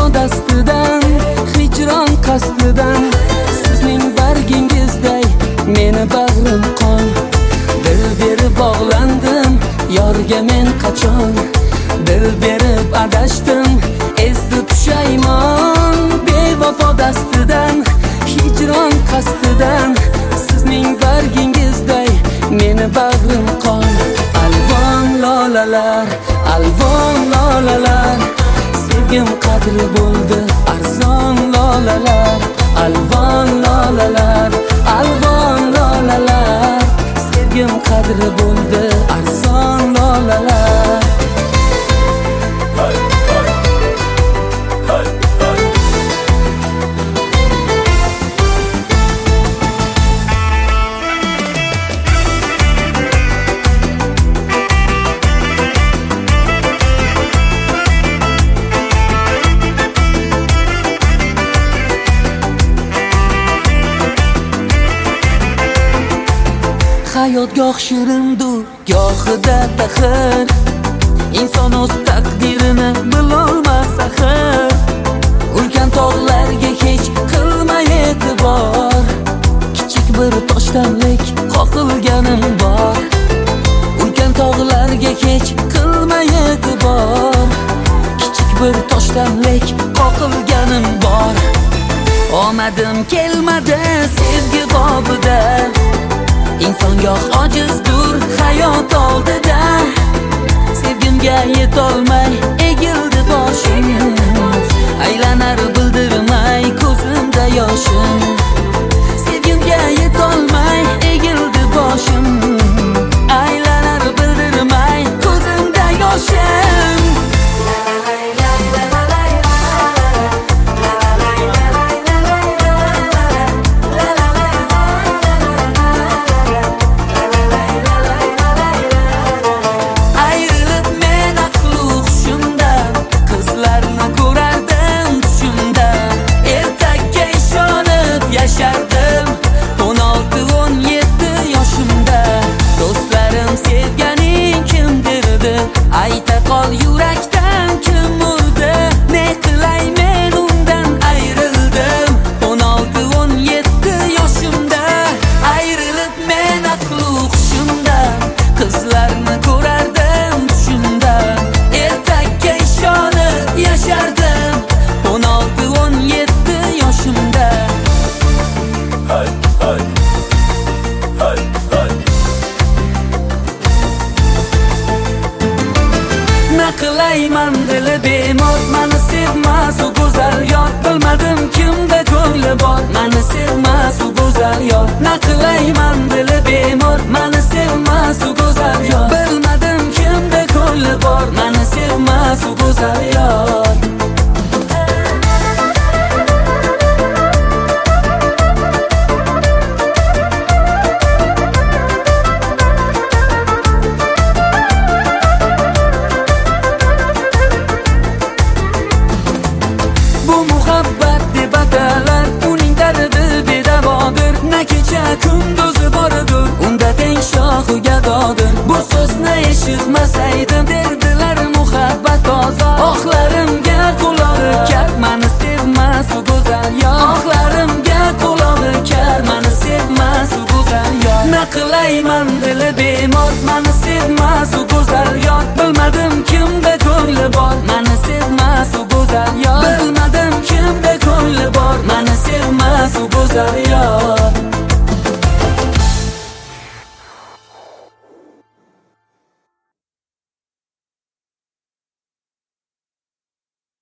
dastidan, hijron qasdidan, sizning bargingizday meni bag'rim qon. Dil berib bog'landim yorga men qachon, dil berib adashdim ezdi pushaymon. Bevafo dastidan, hijron qasdidan, sizning bargingizday meni bag'rim qon. Alvon lolalar, alvon lolalar, sevgim qadri bo'ldi arzon lolalar. Alvon lolalar, alvon lolalar, sevgim qadri bo'ldi arzon lolalar. Hayot goh shirindur, gohida taxir. Inson o'z taqdirini bilolmas axir. Ulkan tog'larga hech qilma e'tibor, kichik bir toshdamlik qoqilganim bor. Ulkan tog'larga hech qilma e'tibor, kichik bir toshdamlik qoqilganim bor. Omadim kelmadi sevgi bobida, inson goh ojizdur hayot oldida. Sevgimga yetolmay egildi boshim,